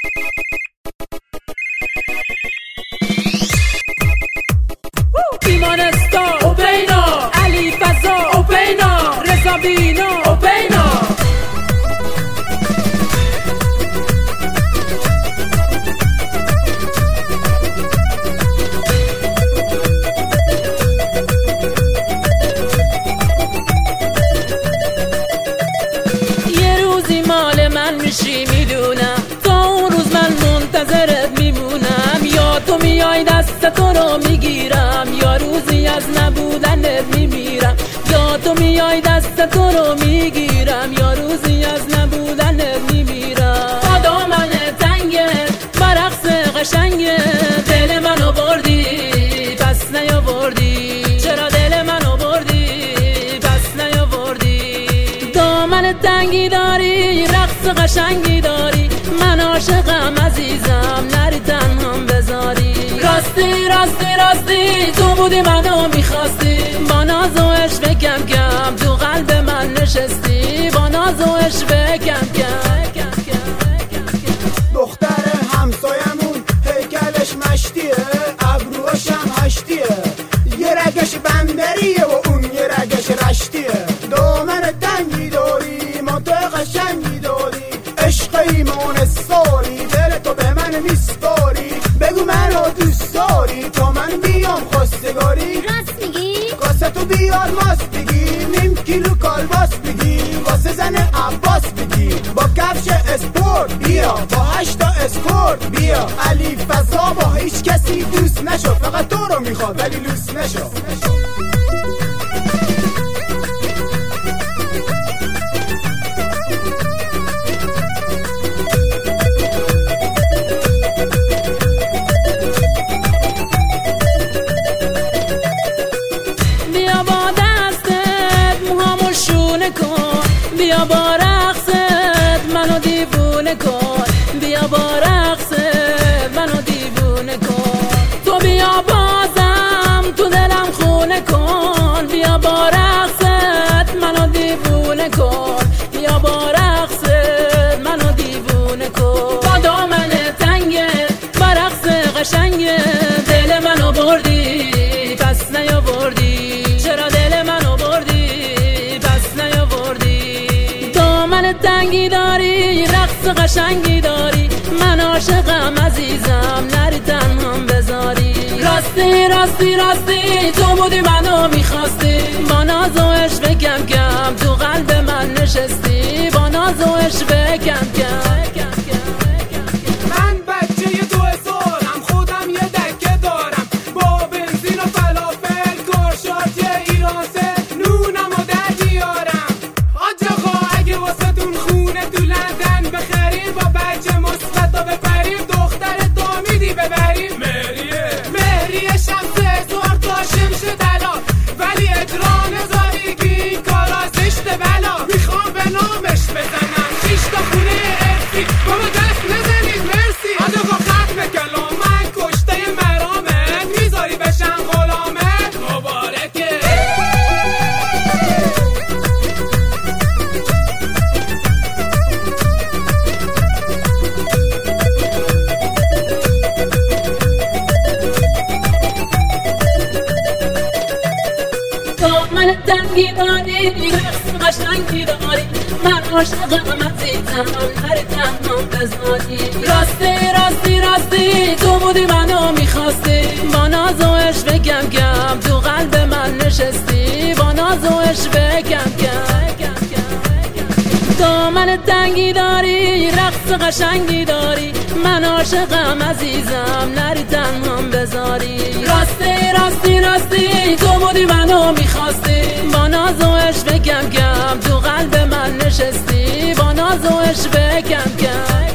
بیمارستان اوپینا، علی فضا اوپینا، رضا بینا اوپینا. یه روزی مال من میشی میدونم، تا اون روز من منتظرت میمونم. یا تو میای دست تو رو میگیرم، یا روزی از نبودنت میمیرم. یا تو میای دست تو رو میگیرم، یا روزی از نبودنت میمیرم. با دامن تنگت برقص قشنگه، دل منو بردی پس نیاوردی. چرا دل منو بردی پس نیاوردی؟ دامن تنگی داری، رقص قشنگی داری، من عاشقم عزیزم، نری تنهام بذاری. راستی راستی راستی تو بودی منو میخواستی، با ناز و عشق کم کم تو قلب من نشستی. با ناز و عشق کم کم. دختر همسایمون هیکلش مشتیه، ابروهاش هم هشتیه، یه رگش بندریه و اون یه رگش رشتیه. دامن تنگی داری، منطقه قشنگی داری، عشق ایمانستاری، دل تو به من میسپاری. بگو منو دوست داری تا من بیام خواستگاری. راست میگی؟ کاسه تو بیار ماست بگی، نیم کیلو کالباس بگی، واسه زن عباس بگی، با کفش اسپورت بیا، با 8 تا اسکورت بیا. علی فضا با هیچ کسی دوست نشد، فقط تو رو میخواد ولی لوس نشد. بیا با رقصت منو دیوونه کن، بیا با رقصت منو دیوونه کن. تو بیا بازم تو دلم خونه کن، بیا با رقصت منو دیوونه کن، بیا با رقصت منو دیوونه کن. با دامن تنگت با رقص قشنگه، دل منو بردی پس نیاوردی. چرا دل منو بردی پس نیاوردی؟ دامن تنگی داری، رقص قشنگی داری، من عاشقم عزیزم، نری تنهام بذاری. راستی راستی راستی تو بودی منو میخواستی، با ناز و عشق کم کم تو قلب من نشستی. با ناز و عشق کم کم. من بچه 2000م، خودم یه دکه دارم، با بنزین و فلافل کارشات ایران سه، نونم و در دیارم. آج آقا اگه واسه تون خونه تو لندن بخریم، با بچه مثبتا بپریم، دختر دامیدی ببریم. مهریه شمس سوار تا شمش طلا، ولی اجرا نذاری که این کارا زشت بلا. میخوام به نامش بزنم 6 تا خونه ارسی، بابا دست نزنید مرسی. آج آقا ختم کلام، من کشته مرامت، میذاری بشم غلامت. مبارکه. دامن تنگی داری، رقص قشنگی داری، من عاشقم عزیزم، نری تنهام بذاری. راستی راستی راستی تو بودی منو میخواستی، با ناز و عشق کم کم تو قلب من نشستی. با ناز و عشق کم کم. دامن تنگی داری، رقص قشنگی داری، من عاشقم عزیزم، نری تنهام بذاری. راستی راستی راستی تو بودی منو میخواستی، با ناز و عشق کم کم تو قلب من نشستی. با ناز و عشق کم کم.